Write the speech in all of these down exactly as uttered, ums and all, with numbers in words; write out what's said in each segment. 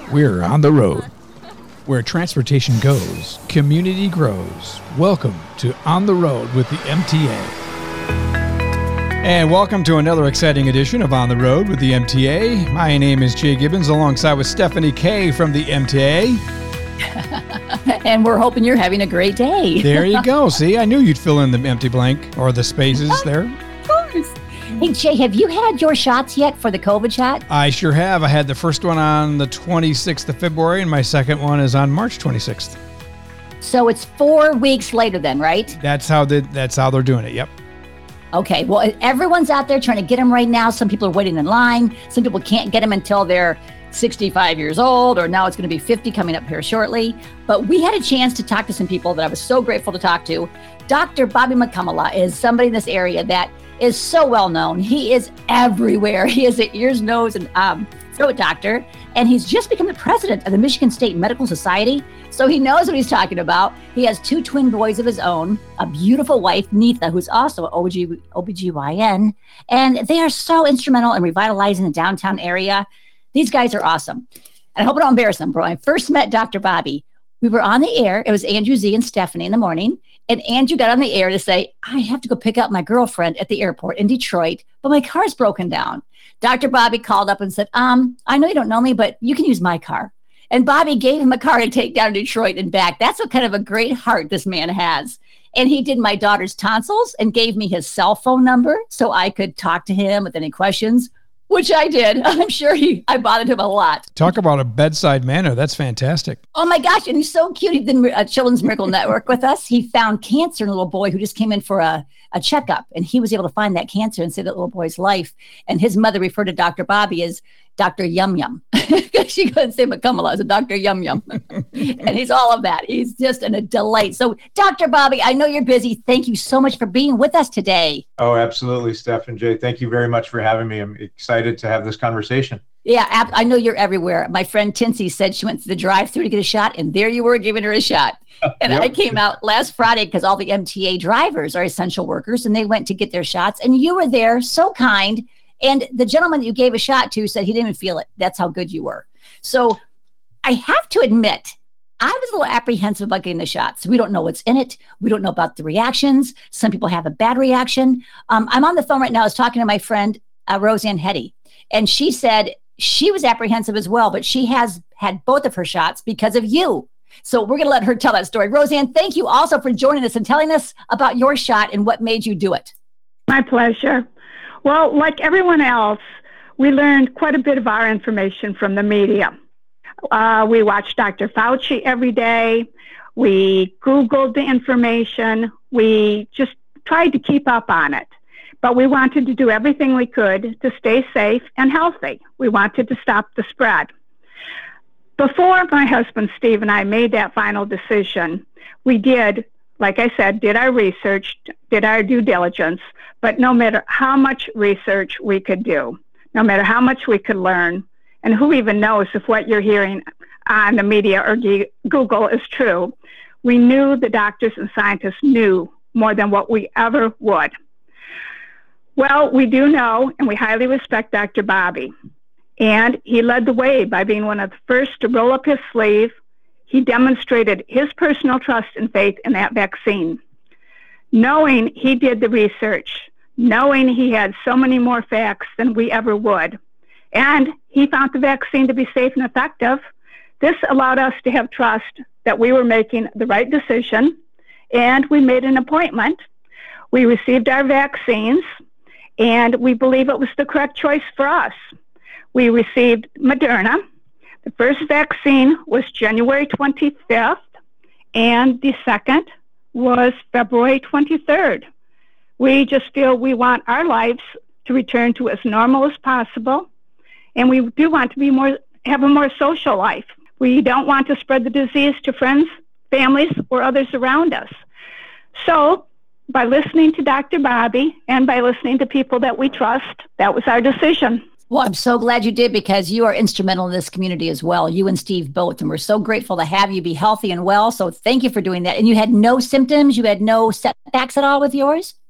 We're on the road. Where transportation goes, community grows. Welcome to On the Road with the M T A. And welcome to another exciting edition of On the Road with the M T A. My name is Jay Gibbons, alongside with Stephanie Kay from the M T A. And we're hoping you're having a great day. There you go. See, I knew you'd fill in the empty blank or the spaces there. Of course. Hey, Jay, have you had your shots yet for the COVID shot? I sure have. I had the first one on the twenty-sixth of February, and my second one is on March twenty-sixth. So it's four weeks later then, right? That's how they, that's how they're doing it, yep. Okay, well, everyone's out there trying to get them right now. Some people are waiting in line. Some people can't get them until they're sixty-five years old, or now it's going to be fifty coming up here shortly. But we had a chance to talk to some people that I was so grateful to talk to. Doctor Bobby McCullough is somebody in this area that is so well known. He is everywhere. He is an ears, nose, and um, throat doctor, and he's just become the president of the Michigan State Medical Society. So he knows what he's talking about. He has two twin boys of his own, a beautiful wife, Neetha, who's also an O B G Y N, and they are so instrumental in revitalizing the downtown area. These guys are awesome. And I hope I don't embarrass them, but when I first met Doctor Bobby, we were on the air. It was Andrew Z and Stephanie in the morning. And Andrew got on the air to say, I have to go pick up my girlfriend at the airport in Detroit, but my car's broken down. Doctor Bobby called up and said, um, I know you don't know me, but you can use my car. And Bobby gave him a car to take down to Detroit and back. That's what kind of a great heart this man has. And he did my daughter's tonsils and gave me his cell phone number so I could talk to him with any questions, which I did. I'm sure he, I bothered him a lot. Talk about a bedside manner. That's fantastic. Oh my gosh. And he's so cute. He did a Children's Miracle Network with us. He found cancer in a little boy who just came in for a, a checkup. And he was able to find that cancer and save that little boy's life. And his mother referred to Doctor Bobby as Doctor Yum Yum. She couldn't say McCullough as a Doctor Yum Yum. And he's all of that. He's just an, a delight. So Doctor Bobby, I know you're busy. Thank you so much for being with us today. Oh, absolutely, Steph and Jay. Thank you very much for having me. I'm excited to have this conversation. Yeah, I know you're everywhere. My friend Tinsy said she went to the drive-thru to get a shot, and there you were giving her a shot. And yep. I came out last Friday because all the M T A drivers are essential workers, and they went to get their shots. And you were there, so kind. And the gentleman that you gave a shot to said he didn't even feel it. That's how good you were. So I have to admit, I was a little apprehensive about getting the shots. We don't know what's in it. We don't know about the reactions. Some people have a bad reaction. Um, I'm on the phone right now. I was talking to my friend, uh, Roseanne Hetty, and she said she was apprehensive as well, but she has had both of her shots because of you. So we're going to let her tell that story. Roseanne, thank you also for joining us and telling us about your shot and what made you do it. My pleasure. Well, like everyone else, we learned quite a bit of our information from the media. Uh, we watched Doctor Fauci every day. We Googled the information. We just tried to keep up on it. But we wanted to do everything we could to stay safe and healthy. We wanted to stop the spread. Before my husband Steve and I made that final decision, we did, like I said, did our research, did our due diligence. But no matter how much research we could do, no matter how much we could learn, and who even knows if what you're hearing on the media or Google is true, we knew the doctors and scientists knew more than what we ever would. Well, we do know, and we highly respect Doctor Bobby. And he led the way by being one of the first to roll up his sleeve. He demonstrated his personal trust and faith in that vaccine. Knowing he did the research, knowing he had so many more facts than we ever would, and he found the vaccine to be safe and effective, this allowed us to have trust that we were making the right decision, and we made an appointment. We received our vaccines, and we believe it was the correct choice for us. We received Moderna. The first vaccine was January twenty-fifth, and the second was February twenty-third. We just feel we want our lives to return to as normal as possible, and we do want to be more, have a more social life. We don't want to spread the disease to friends, families, or others around us. So by listening to Doctor Bobby and by listening to people that we trust, that was our decision. Well, I'm so glad you did, because you are instrumental in this community as well, you and Steve both, and we're so grateful to have you be healthy and well. So thank you for doing that. And you had no symptoms? You had no setbacks at all with yours?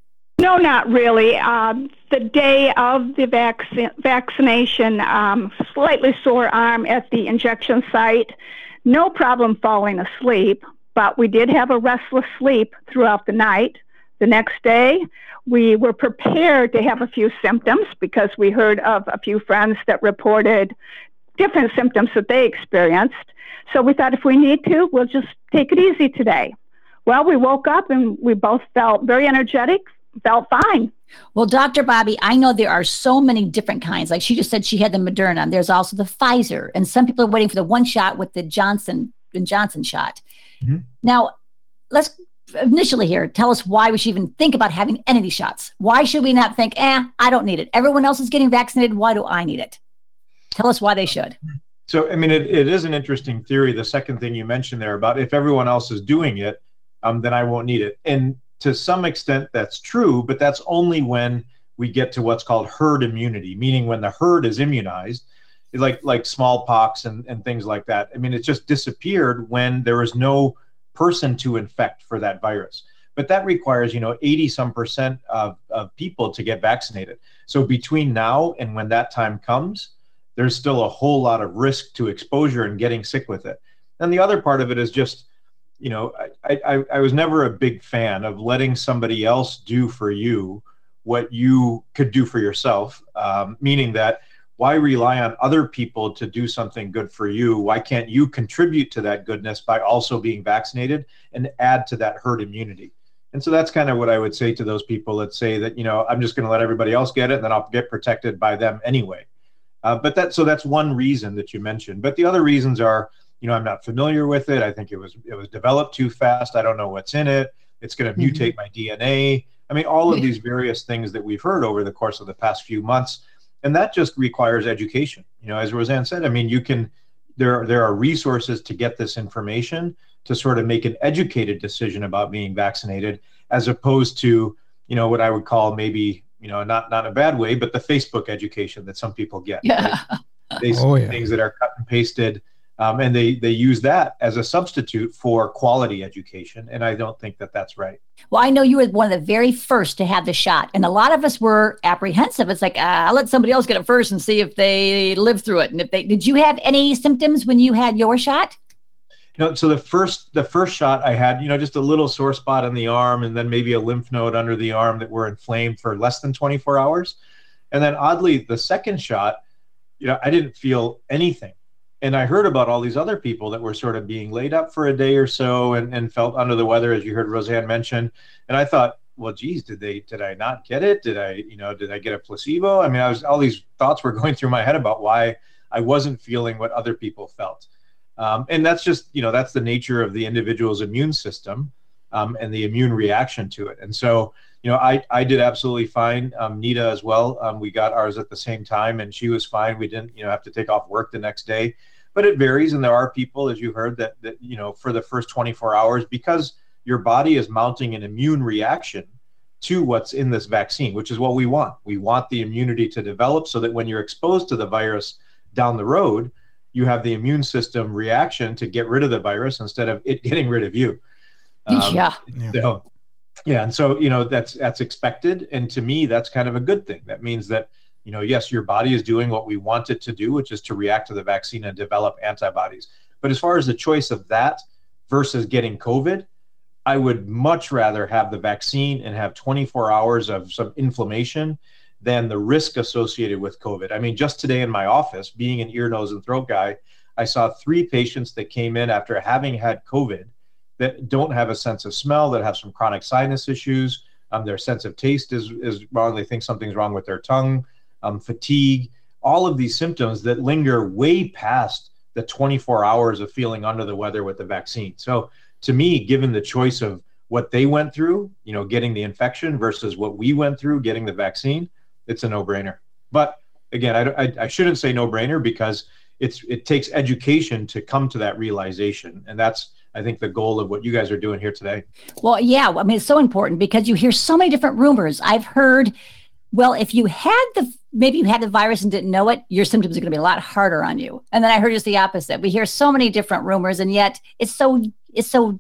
No, not really. Um, the day of the vac- vaccination, um, slightly sore arm at the injection site, no problem falling asleep, but we did have a restless sleep throughout the night. The next day, we were prepared to have a few symptoms because we heard of a few friends that reported different symptoms that they experienced. So we thought if we need to, we'll just take it easy today. Well, we woke up and we both felt very energetic, felt fine. Well, Doctor Bobby, I know there are so many different kinds. Like she just said she had the Moderna. There's also the Pfizer. And some people are waiting for the one shot with the Johnson and Johnson shot. Mm-hmm. Now, let's initially here, tell us why we should even think about having any of these shots. Why should we not think, eh, I don't need it. Everyone else is getting vaccinated. Why do I need it? Tell us why they should. So, I mean, it, it is an interesting theory. The second thing you mentioned there about if everyone else is doing it, um, then I won't need it. And to some extent, that's true, but that's only when we get to what's called herd immunity, meaning when the herd is immunized, like like smallpox and, and things like that. I mean, it just disappeared when there is no person to infect for that virus. But that requires, you know, eighty some percent of, of people to get vaccinated. So between now and when that time comes, there's still a whole lot of risk to exposure and getting sick with it. And the other part of it is just, you know, I, I, I was never a big fan of letting somebody else do for you what you could do for yourself, um, meaning that why rely on other people to do something good for you? Why can't you contribute to that goodness by also being vaccinated and add to that herd immunity? And so that's kind of what I would say to those people that say that, you know, I'm just going to let everybody else get it and then I'll get protected by them anyway. Uh, but that, so that's one reason that you mentioned. But the other reasons are, you know, I'm not familiar with it. I think it was it was developed too fast. I don't know what's in it. It's going to mm-hmm. mutate my D N A. I mean, all of these various things that we've heard over the course of the past few months. And that just requires education. You know, as Roseanne said, I mean, you can, there, there are resources to get this information to sort of make an educated decision about being vaccinated, as opposed to, you know, what I would call maybe, you know, not not in a bad way, but the Facebook education that some people get. Yeah. Right? They oh, yeah. things that are cut and pasted, um, and they they use that as a substitute for quality education, and I don't think that that's right. Well, I know you were one of the very first to have the shot, and a lot of us were apprehensive. It's like, uh, I'll let somebody else get it first and see if they live through it. And if they, did you have any symptoms when you had your shot? You know, so the first the first shot I had, you know, just a little sore spot on the arm and then maybe a lymph node under the arm that were inflamed for less than twenty-four hours. And then oddly, the second shot, you know, I didn't feel anything. And I heard about all these other people that were sort of being laid up for a day or so and, and felt under the weather, as you heard Roseanne mention. And I thought, well, geez, did they did I not get it? Did I, you know, did I get a placebo? I mean, I was all these thoughts were going through my head about why I wasn't feeling what other people felt. Um, and that's just, you know, that's the nature of the individual's immune system um, and the immune reaction to it. And so, you know, I, I did absolutely fine. Um, Nita as well. Um, we got ours at the same time and she was fine. We didn't, you know, have to take off work the next day, but it varies. And there are people, as you heard, that, that, you know, for the first twenty-four hours, because your body is mounting an immune reaction to what's in this vaccine, which is what we want. We want the immunity to develop so that when you're exposed to the virus down the road, you have the immune system reaction to get rid of the virus instead of it getting rid of you. Um, yeah. So, yeah. And so, you know, that's, that's expected. And to me, that's kind of a good thing. That means that, you know, yes, your body is doing what we want it to do, which is to react to the vaccine and develop antibodies. But as far as the choice of that versus getting COVID, I would much rather have the vaccine and have twenty-four hours of some inflammation than the risk associated with COVID. I mean, just today in my office, being an ear, nose, and throat guy, I saw three patients that came in after having had COVID that don't have a sense of smell, that have some chronic sinus issues. Um, their sense of taste is, is wrong. They think something's wrong with their tongue, um, fatigue, all of these symptoms that linger way past the twenty-four hours of feeling under the weather with the vaccine. So to me, given the choice of what they went through, you know, getting the infection versus what we went through, getting the vaccine, it's a no-brainer. But again, I, I, I shouldn't say no-brainer because it's it takes education to come to that realization. And that's, I think, the goal of what you guys are doing here today. Well, yeah, I mean, it's so important because you hear so many different rumors. I've heard, well, if you had the, maybe you had the virus and didn't know it, your symptoms are going to be a lot harder on you. And then I heard just the opposite. We hear so many different rumors, and yet it's so, it's so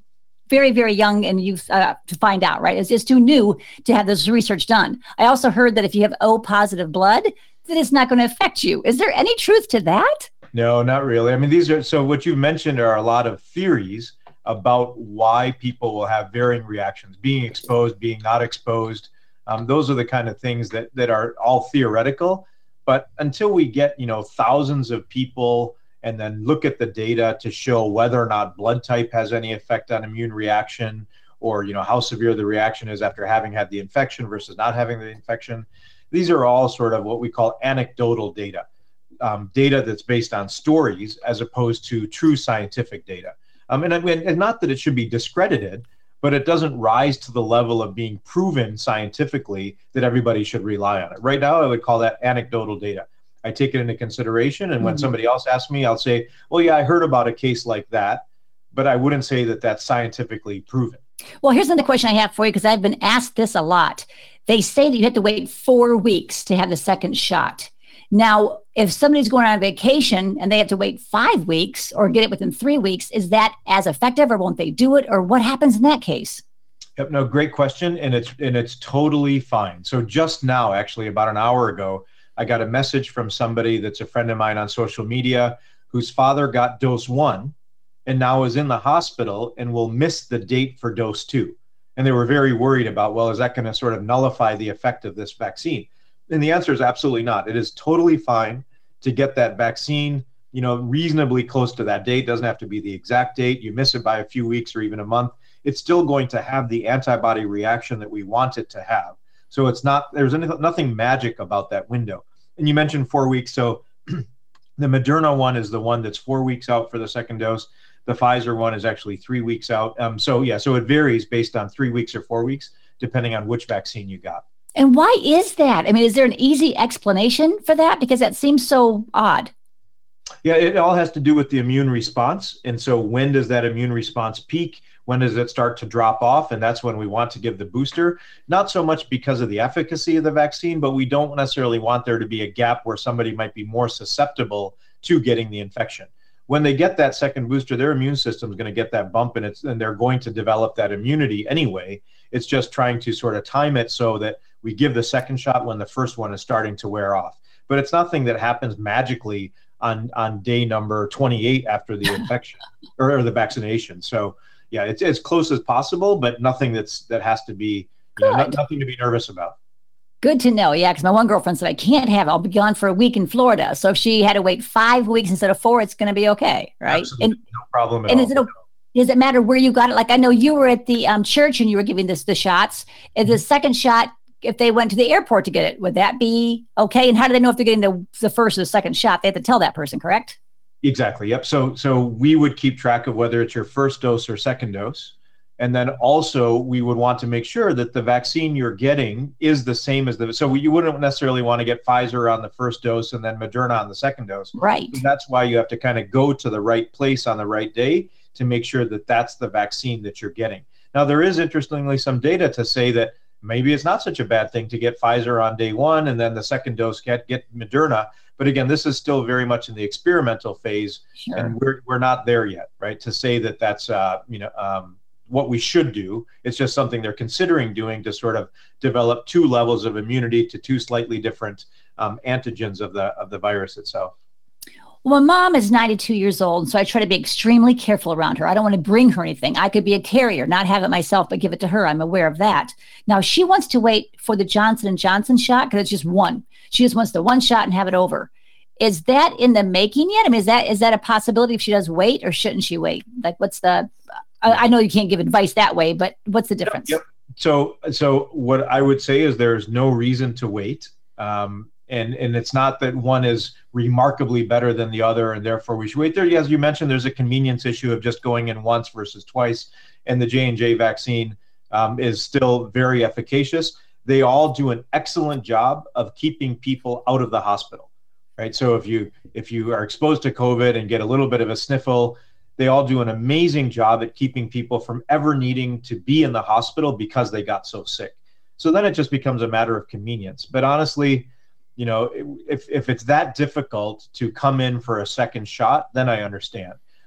very, very young and youth uh, to find out, right? It's just too new to have this research done. I also heard that if you have O positive blood, that it's not going to affect you. Is there any truth to that? No, not really. I mean, these are, so what you mentioned are a lot of theories about why people will have varying reactions, being exposed, being not exposed. Um, those are the kind of things that, that are all theoretical. But until we get, you know, thousands of people and then look at the data to show whether or not blood type has any effect on immune reaction, or, you know, how severe the reaction is after having had the infection versus not having the infection. These are all sort of what we call anecdotal data, um, data that's based on stories as opposed to true scientific data. Um, and, and not that it should be discredited, but it doesn't rise to the level of being proven scientifically that everybody should rely on it. Right now, I would call that anecdotal data. I take it into consideration, and when mm-hmm. somebody else asks me, I'll say, well, yeah, I heard about a case like that, but I wouldn't say that that's scientifically proven. Well, here's another question I have for you, because I've been asked this a lot. They say that you have to wait four weeks to have the second shot. Now, if somebody's going on vacation and they have to wait five weeks or get it within three weeks, is that as effective, or won't they do it? Or what happens in that case? Yep, no, great question. And it's and it's totally fine. So just now, actually, about an hour ago, I got a message from somebody that's a friend of mine on social media whose father got dose one and now is in the hospital and will miss the date for dose two. And they were very worried about, well, is that going to sort of nullify the effect of this vaccine? And the answer is absolutely not. It is totally fine to get that vaccine, you know, reasonably close to that date. It doesn't have to be the exact date. You miss it by a few weeks or even a month, it's still going to have the antibody reaction that we want it to have. So it's not, there's anything, nothing magic about that window. And you mentioned four weeks. So the Moderna one is the one that's four weeks out for the second dose. The Pfizer one is actually three weeks out. Um, so yeah, so it varies based on three weeks or four weeks, depending on which vaccine you got. And why is that? I mean, is there an easy explanation for that? Because that seems so odd. Yeah, it all has to do with the immune response. And so when does that immune response peak? When does it start to drop off? And that's when we want to give the booster. Not so much because of the efficacy of the vaccine, but we don't necessarily want there to be a gap where somebody might be more susceptible to getting the infection. When they get that second booster, their immune system is going to get that bump, and it's and they're going to develop that immunity anyway. It's just trying to sort of time it so that we give the second shot when the first one is starting to wear off. But it's nothing that happens magically on, on day number twenty-eight after the infection or, or the vaccination. So yeah, it's as close as possible, but nothing that's that has to be, you know, no, nothing to be nervous about. Good to know. Yeah, because my one girlfriend said, I can't have it. I'll be gone for a week in Florida. So if she had to wait five weeks instead of four, it's going to be okay, right? Absolutely. And, no problem at and all. Is it a, does it matter where you got it? Like, I know you were at the um, church and you were giving this the shots. Is the second shot, if they went to the airport to get it, would that be okay? And how do they know if they're getting the, the first or the second shot? They have to tell that person, correct? Exactly. Yep. So so we would keep track of whether it's your first dose or second dose. And then also we would want to make sure that the vaccine you're getting is the same as the, so you wouldn't necessarily want to get Pfizer on the first dose and then Moderna on the second dose. Right. So that's why you have to kind of go to the right place on the right day to make sure that that's the vaccine that you're getting. Now, there is interestingly some data to say that maybe it's not such a bad thing to get Pfizer on day one and then the second dose get, get Moderna. But again, this is still very much in the experimental phase, sure. and we're we're not there yet, right? To say that that's uh, you know um, what we should do. It's just something they're considering doing to sort of develop two levels of immunity to two slightly different um, antigens of the of the virus itself. Well, my mom is ninety-two years old, so I try to be extremely careful around her. I don't want to bring her anything. I could be a carrier, not have it myself, but give it to her. I'm aware of that. Now, she wants to wait for the Johnson and Johnson shot because it's just one. She just wants the one shot and have it over. Is that in the making yet? I mean, is that is that a possibility if she does wait, or shouldn't she wait? Like, what's the? I, I know you can't give advice that way, but what's the difference? Yep, yep. So, so what I would say is there's no reason to wait. Um, And and it's not that one is remarkably better than the other, and therefore we should wait. There, as you mentioned, there's a convenience issue of just going in once versus twice, and the J and J vaccine um, is still very efficacious. They all do an excellent job of keeping people out of the hospital, right? So if you if you are exposed to COVID and get a little bit of a sniffle, they all do an amazing job at keeping people from ever needing to be in the hospital because they got so sick. So then it just becomes a matter of convenience. But honestly, you know, if if it's that difficult to come in for a second shot, then I understand.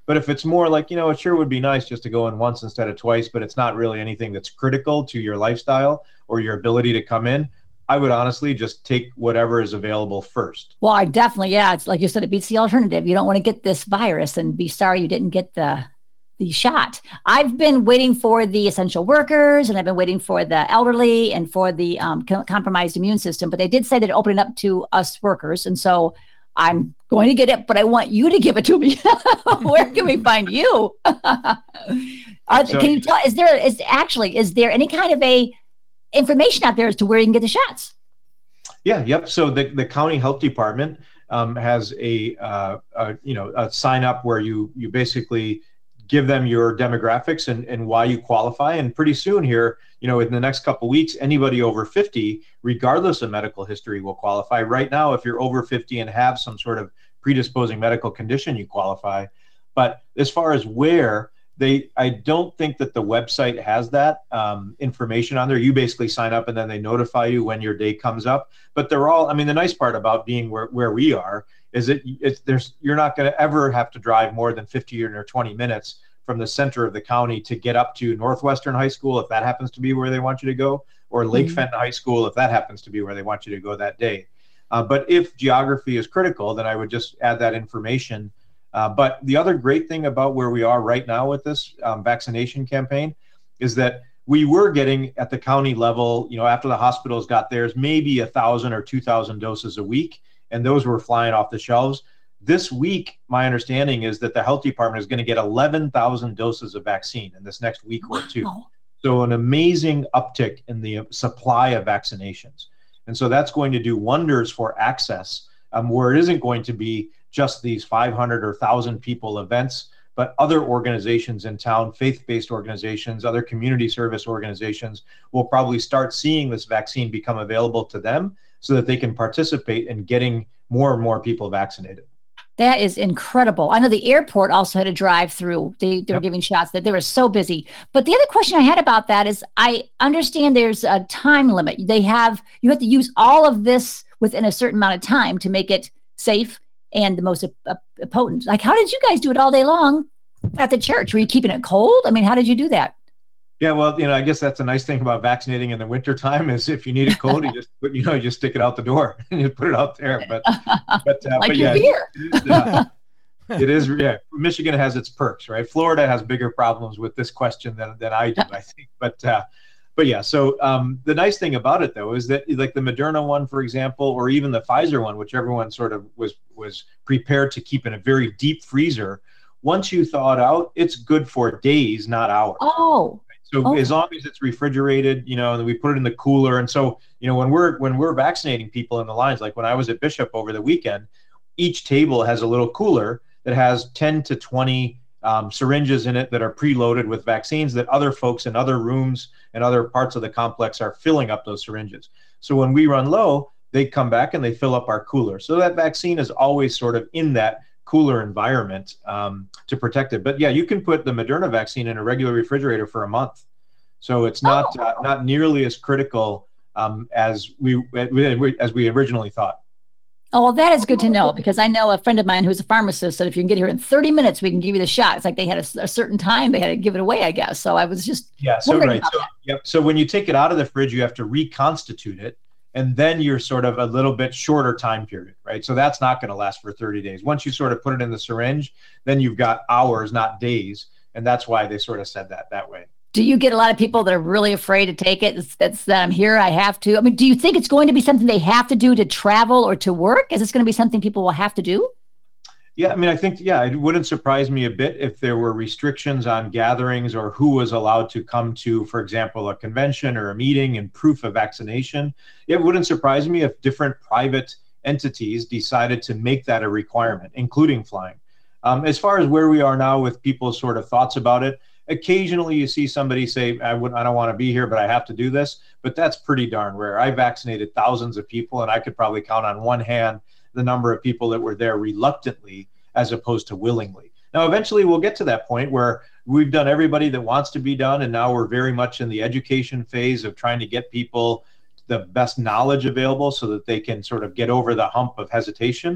But if it's more like, you know, it sure would be nice just to go in once instead of twice, but it's not really anything that's critical to your lifestyle or your ability to come in, I would honestly just take whatever is available first. Well, I definitely, yeah. It's like you said, it beats the alternative. You don't want to get this virus and be sorry you didn't get the the shot. I've been waiting for the essential workers, and I've been waiting for the elderly and for the um, co- compromised immune system. But they did say that it opened up to us workers, and so I'm going to get it, but I want you to give it to me. Where can we find you? Are, So- can you tell, is there, is actually, is there any kind of a information out there as to where you can get the shots? Yeah, yep. So the, the county health department um, has a, uh, a, you know, a sign up where you, you basically give them your demographics and, and why you qualify. And pretty soon here, you know, in the next couple of weeks, anybody over fifty, regardless of medical history, will qualify. Right now, if you're over fifty and have some sort of predisposing medical condition, you qualify. But as far as where, they, I don't think that the website has that um, information on there. You basically sign up and then they notify you when your day comes up. But they're all, I mean, the nice part about being where, where we are is that it's, there's, you're not going to ever have to drive more than fifteen or twenty minutes from the center of the county to get up to Northwestern High School, if that happens to be where they want you to go, or Lake mm-hmm. Fenton High School, if that happens to be where they want you to go that day. Uh, but if geography is critical, then I would just add that information. Uh, but the other great thing about where we are right now with this um, vaccination campaign is that we were getting at the county level, you know, after the hospitals got theirs, maybe a thousand or two thousand doses a week, and those were flying off the shelves. This week, my understanding is that the health department is going to get eleven thousand doses of vaccine in this next week or two. Wow. So an amazing uptick in the supply of vaccinations. And so that's going to do wonders for access, um, where it isn't going to be just these five hundred or one thousand people events, but other organizations in town, faith-based organizations, other community service organizations will probably start seeing this vaccine become available to them so that they can participate in getting more and more people vaccinated. That is incredible. I know the airport also had a drive-through. They, they were Yep. giving shots, that they were so busy. But the other question I had about that is, I understand there's a time limit. They have, you have to use all of this within a certain amount of time to make it safe and the most uh, uh, potent. Like, how did you guys do it all day long at the church? Were you keeping it cold? I mean, how did you do that? Yeah, well, you know, I guess that's a nice thing about vaccinating in the wintertime is if you need it cold, you just put, you know, you just stick it out the door and you put it out there. But, but, uh, Like but your yeah, beer. it is, uh, it is, yeah. Michigan has its perks, right? Florida has bigger problems with this question than, than I do, I think. But, uh, but yeah, so um, the nice thing about it though is that like the Moderna one, for example, or even the Pfizer one, which everyone sort of was was prepared to keep in a very deep freezer. Once you thaw it out, it's good for days, not hours. Oh. So Oh. as long as it's refrigerated, you know, and we put it in the cooler. And so, you know, when we're when we're vaccinating people in the lines, like when I was at Bishop over the weekend, each table has a little cooler that has ten to twenty um, syringes in it that are preloaded with vaccines that other folks in other rooms and other parts of the complex are filling up those syringes. So when we run low, they come back and they fill up our cooler. So that vaccine is always sort of in that cooler environment um, to protect it. But yeah, you can put the Moderna vaccine in a regular refrigerator for a month. So it's not Oh. uh, not nearly as critical um, as we as we originally thought. Oh, well, that is good to know, because I know a friend of mine who's a pharmacist said if you can get here in thirty minutes, we can give you the shot. It's like they had a, a certain time they had to give it away, I guess. So I was just Yeah, so wondering right. about So, that. yep. So when you take it out of the fridge, you have to reconstitute it. And then you're sort of a little bit shorter time period, right? So that's not going to last for thirty days. Once you sort of put it in the syringe, then you've got hours, not days. And that's why they sort of said that that way. Do you get a lot of people that are really afraid to take it? It's, that's that I'm here, I have to. I mean, do you think it's going to be something they have to do to travel or to work? Is this going to be something people will have to do? Yeah, I mean, I think, yeah, it wouldn't surprise me a bit if there were restrictions on gatherings or who was allowed to come to, for example, a convention or a meeting and proof of vaccination. It wouldn't surprise me if different private entities decided to make that a requirement, including flying. Um, as far as where we are now with people's sort of thoughts about it, occasionally you see somebody say, I, would, I don't want to be here, but I have to do this. But that's pretty darn rare. I vaccinated thousands of people, and I could probably count on one hand the number of people that were there reluctantly as opposed to willingly. Now, eventually we'll get to that point where we've done everybody that wants to be done, and now we're very much in the education phase of trying to get people the best knowledge available so that they can sort of get over the hump of hesitation.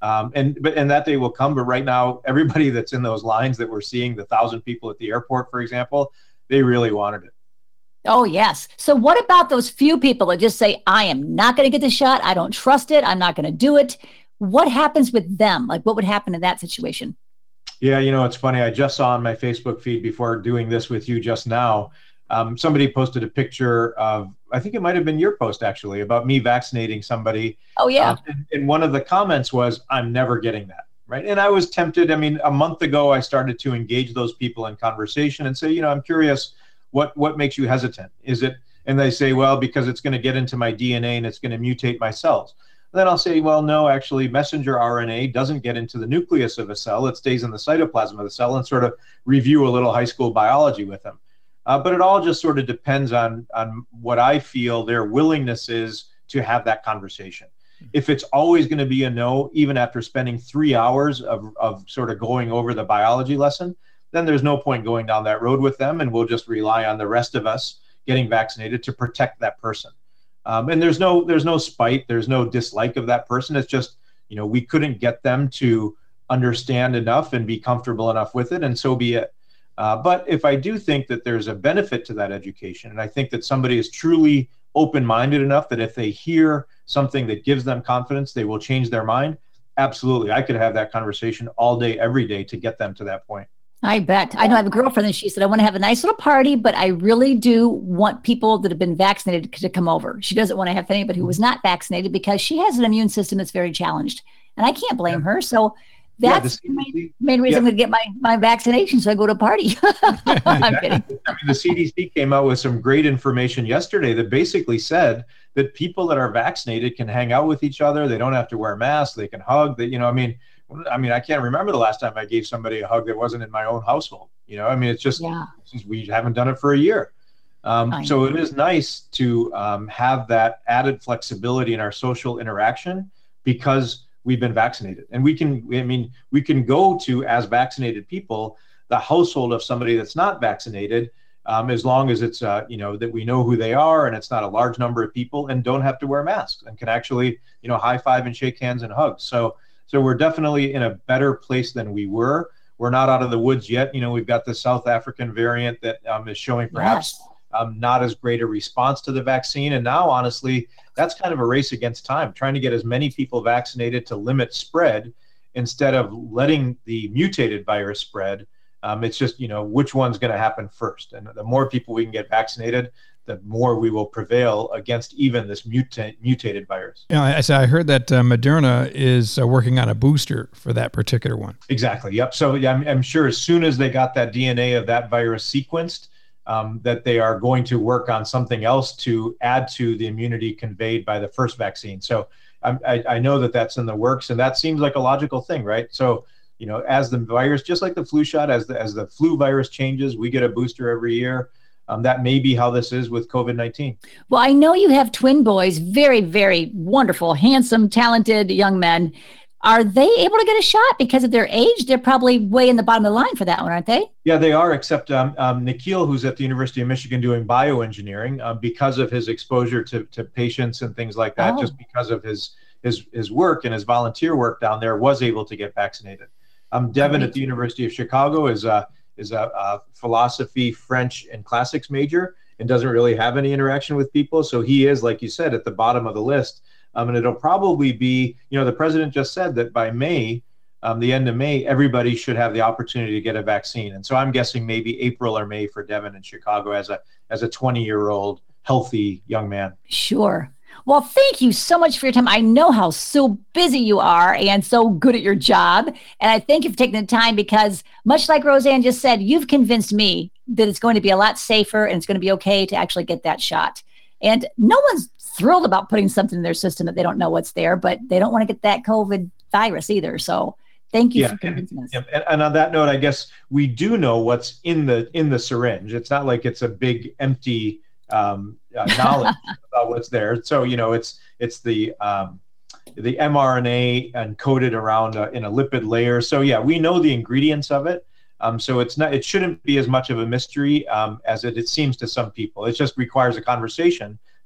Um, and but and that day will come. But right now, everybody that's in those lines that we're seeing, the thousand people at the airport, for example, they really wanted it. Oh, yes. So what about those few people that just say, I am not going to get the shot. I don't trust it. I'm not going to do it. What happens with them? Like, what would happen in that situation? Yeah, you know, it's funny. I just saw on my Facebook feed before doing this with you just now, um, somebody posted a picture of, I think it might have been your post actually, about me vaccinating somebody. Oh, yeah. Uh, and, and one of the comments was, I'm never getting that. Right. And I was tempted. I mean, a month ago, I started to engage those people in conversation and say, you know, I'm curious, what what makes you hesitant? Is it, and they say, well, because it's going to get into my D N A and it's going to mutate my cells. And then I'll say, well, no, actually, messenger R N A doesn't get into the nucleus of a cell. It stays in the cytoplasm of the cell, and sort of review a little high school biology with them. Uh, but it all just sort of depends on, on what I feel their willingness is to have that conversation. If it's always going to be a no, even after spending three hours of, of sort of going over the biology lesson, then there's no point going down that road with them, and we'll just rely on the rest of us getting vaccinated to protect that person. Um, and there's no there's no spite, there's no dislike of that person. It's just, you know, we couldn't get them to understand enough and be comfortable enough with it, and so be it. Uh, but if I do think that there's a benefit to that education, and I think that somebody is truly open-minded enough that if they hear something that gives them confidence, they will change their mind, absolutely. I could have that conversation all day, every day to get them to that point. I bet. I know I have a girlfriend and she said, I want to have a nice little party, but I really do want people that have been vaccinated to come over. She doesn't want to have anybody who was not vaccinated because she has an immune system that's very challenged. And I can't blame her. So that's yeah, the main, main reason yeah. I'm going to get my, my vaccination so I go to a party. I'm kidding. I mean, the C D C came out with some great information yesterday that basically said that people that are vaccinated can hang out with each other. They don't have to wear masks. They can hug. That, you know, I mean, I mean, I can't remember the last time I gave somebody a hug that wasn't in my own household. You know, I mean, it's just, yeah. we haven't done it for a year. Um, so it is nice to um, have that added flexibility in our social interaction because we've been vaccinated. And we can, I mean, we can go to, as vaccinated people, the household of somebody that's not vaccinated, um, as long as it's, uh, you know, that we know who they are and it's not a large number of people and don't have to wear masks and can actually, you know, high five and shake hands and hug. So So we're definitely in a better place than we were. We're not out of the woods yet. You know, we've got the South African variant that um, is showing perhaps yes. um, not as great a response to the vaccine. And now, honestly, that's kind of a race against time, trying to get as many people vaccinated to limit spread instead of letting the mutated virus spread. Um, it's just, you know, which one's going to happen first. And the more people we can get vaccinated, the more we will prevail against even this muta- mutated virus. Yeah, I, so I heard that uh, Moderna is uh, working on a booster for that particular one. Exactly. Yep. So yeah, I'm, I'm sure as soon as they got that D N A of that virus sequenced, um, that they are going to work on something else to add to the immunity conveyed by the first vaccine. So I'm, I, I know that that's in the works, and that seems like a logical thing, right? So, you know, as the virus, just like the flu shot, as the, as the flu virus changes, we get a booster every year. Um, that may be how this is with COVID nineteen. Well, I know you have twin boys, very, very wonderful, handsome, talented young men. Are they able to get a shot because of their age? They're probably way in the bottom of the line for that one, aren't they? Yeah, they are, except um, um, Nikhil, who's at the University of Michigan doing bioengineering, uh, because of his exposure to, to patients and things like that, oh. just because of his, his, his work and his volunteer work down there, was able to get vaccinated. Um, Devin at the University of Chicago is uh, is a, a philosophy, French, and classics major and doesn't really have any interaction with people. So he is, like you said, at the bottom of the list. Um, and it'll probably be, you know, the president just said that by May, um, the end of May, everybody should have the opportunity to get a vaccine. And so I'm guessing maybe April or May for Devin in Chicago as a as a twenty-year-old healthy young man. Sure. Well, thank you so much for your time. I know how so busy you are and so good at your job. And I thank you for taking the time because, much like Roseanne just said, you've convinced me that it's going to be a lot safer and it's going to be okay to actually get that shot. And no one's thrilled about putting something in their system that they don't know what's there, but they don't want to get that COVID virus either. So thank you yeah, for convincing us. And, and on that note, I guess we do know what's in the in the syringe. It's not like it's a big empty um, uh, knowledge about what's there. So, you know, it's it's the um, the mRNA encoded around uh, in a lipid layer. So, yeah, we know the ingredients of it. Um, so it's not, it shouldn't be as much of a mystery um, as it, it seems to some people. It just requires a conversation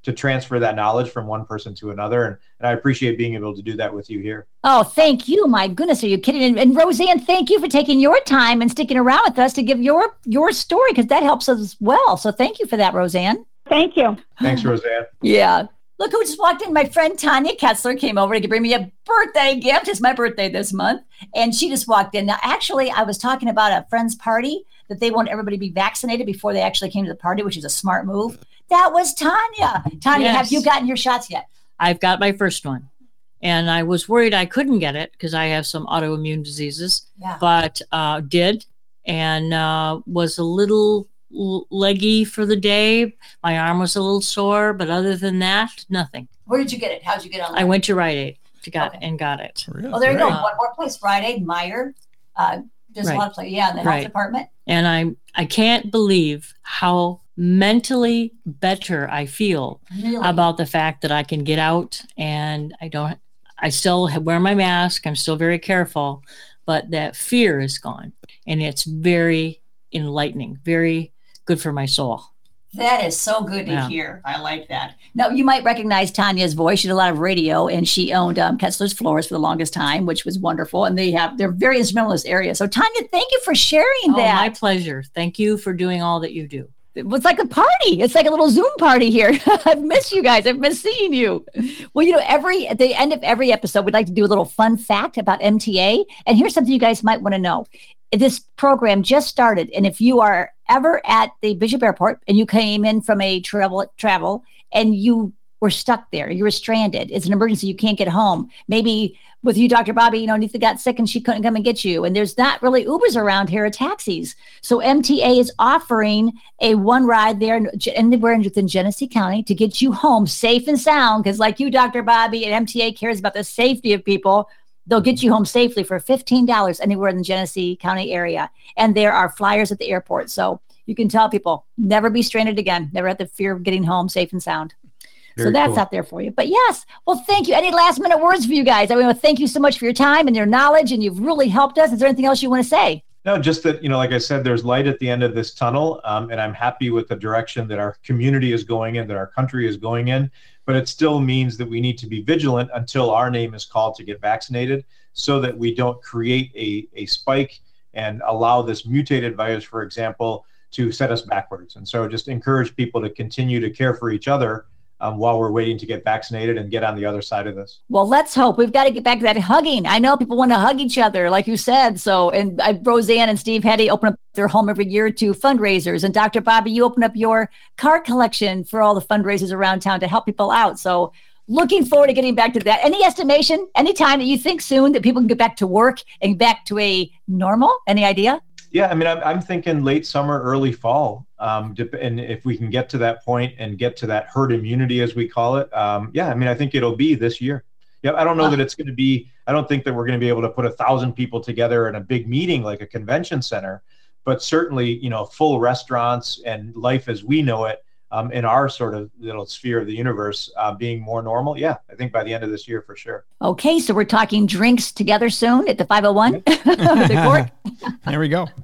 to transfer that knowledge from one person to another. And, and I appreciate being able to do that with you here. Oh, thank you. My goodness, are you kidding? And, and Roseanne, thank you for taking your time and sticking around with us to give your your story, because that helps us as well. So thank you for that, Roseanne. Thank you. Thanks, Roseanne. Yeah. Look who just walked in. My friend Tanya Kessler came over to bring me a birthday gift. It's my birthday this month. And she just walked in. Now, actually, I was talking about a friend's party that they want everybody to be vaccinated before they actually came to the party, which is a smart move. That was Tanya. Tanya, Yes. have you gotten your shots yet? I've got my first one. And I was worried I couldn't get it because I have some autoimmune diseases, Yeah. but uh, did and uh, was a little l- leggy for the day. My arm was a little sore, but other than that, nothing. Where did you get it? How'd you get on? I went to Rite Aid to got Okay. and got it. Really? Oh, there you go. Right. One more place. Friday, Meyer. Uh, there's Right. a lot of places. Yeah, in the health Right. department. And I I can't believe how mentally better I feel Really? about the fact that I can get out and I don't, I still wear my mask. I'm still very careful, but that fear is gone. And it's very enlightening, very good for my soul. That is so good to Yeah. hear. I like that. Now, you might recognize Tanya's voice. She did a lot of radio, and she owned um, Kessler's Floors for the longest time, which was wonderful. And they have, they're very instrumental in this area. So, Tanya, thank you for sharing Oh, that. my pleasure. Thank you for doing all that you do. It's like a party. It's like a little Zoom party here. I've missed you guys. I've missed seeing you. Well, you know, every at the end of every episode, we'd like to do a little fun fact about M T A. And here's something you guys might want to know. This program just started, and if you are ever at the Bishop Airport and you came in from a travel travel and you were stuck there, you were stranded, it's an emergency, you can't get home. Maybe with you, Doctor Bobby, you know, Neitha got sick and she couldn't come and get you. And there's not really Ubers around here or taxis. So M T A is offering a one ride there anywhere within Genesee County to get you home safe and sound. Because like you, Doctor Bobby, and M T A cares about the safety of people. They'll get you home safely for fifteen dollars anywhere in the Genesee County area. And there are flyers at the airport. So you can tell people, never be stranded again. Never have the fear of getting home safe and sound. Very so that's cool. out there for you. But yes, well, thank you. Any last minute words for you guys? I want to thank you so much for your time and your knowledge, and you've really helped us. Is there anything else you want to say? No, just that, you know, like I said, there's light at the end of this tunnel, um, and I'm happy with the direction that our community is going in, that our country is going in. But it still means that we need to be vigilant until our name is called to get vaccinated, so that we don't create a, a spike and allow this mutated virus, for example, to set us backwards. And so just encourage people to continue to care for each other um, while we're waiting to get vaccinated and get on the other side of this. Well, let's hope. We've got to get back to that hugging. I know people want to hug each other, like you said. So, and uh, Roseanne and Steve Hetty open up their home every year to fundraisers. And Doctor Bobby, you open up your card collection for all the fundraisers around town to help people out. So looking forward to getting back to that. Any estimation, any time that you think soon that people can get back to work and back to a normal? Any idea? Yeah, I mean, I'm, I'm thinking late summer, early fall. Um, dep- and if we can get to that point and get to that herd immunity, as we call it, um, yeah, I mean, I think it'll be this year. Yeah, I don't know Wow. that it's going to be, I don't think that we're going to be able to put a thousand people together in a big meeting like a convention center, but certainly, you know, full restaurants and life as we know it um, in our sort of little sphere of the universe uh, being more normal. Yeah, I think by the end of this year for sure. Okay, so we're talking drinks together soon at the five oh one. The court. There we go.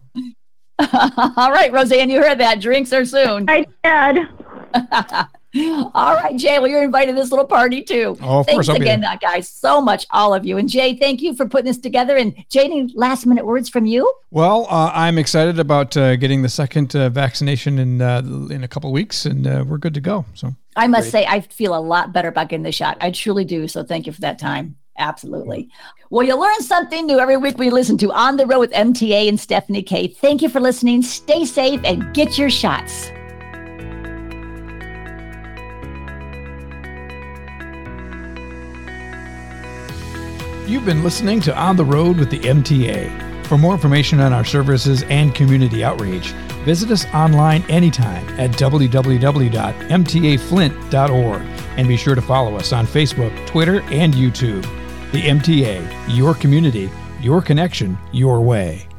All right, Roseanne, you heard that. Drinks are soon. I did. All right, Jay. Well, you're invited to this little party too. Oh, of Thanks course I'll be again, there. uh, guys, so much, all of you. And Jay, thank you for putting this together. And Jay, any last minute words from you? Well, uh, I'm excited about uh, getting the second uh, vaccination in uh, in a couple of weeks, and uh, we're good to go. So I must say, I feel a lot better about getting the shot. I truly do. So thank you for that time. Absolutely. Well, you learn something new every week we listen to On the Road with M T A and Stephanie K. Thank you for listening. Stay safe and get your shots. you've been listening to On the Road with the M T A. For more information on our services and community outreach, visit us online anytime at w w w dot m t a flint dot org and be sure to follow us on Facebook, Twitter, and YouTube. The M T A, your community, your connection, your way.